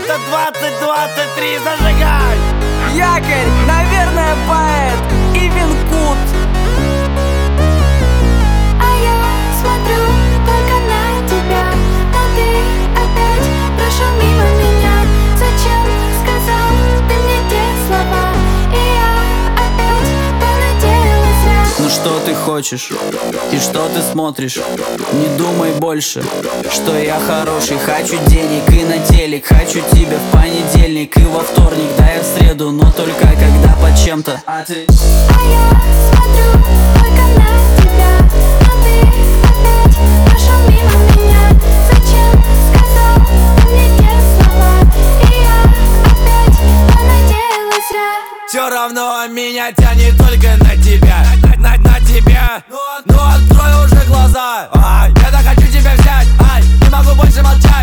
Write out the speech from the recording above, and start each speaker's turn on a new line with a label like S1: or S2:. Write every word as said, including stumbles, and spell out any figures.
S1: Это двадцать двадцать три, зажигай!
S2: Якорь, наверное, поэт и Винкут.
S3: А я смотрю только на тебя, но ты опять прошел мимо меня. Зачем сказал ты мне те слова? И я опять понадеялась зря.
S2: Ну что ты хочешь и что ты смотришь? Не думай больше, что я хороший. Хочу денег и на телек, хочу тебя в понедельник и во вторник, да и в среду, но только когда под чем-то. А ты?
S3: А я смотрю только на тебя, но ты опять прошел мимо меня. Зачем сказал ты мне те слова? И я опять понадеялась зря.
S1: Все равно меня тянет только на тебя, на, на, на тебя. Ну открой уже глаза, ай, я так хочу тебя взять, ай, не могу больше молчать.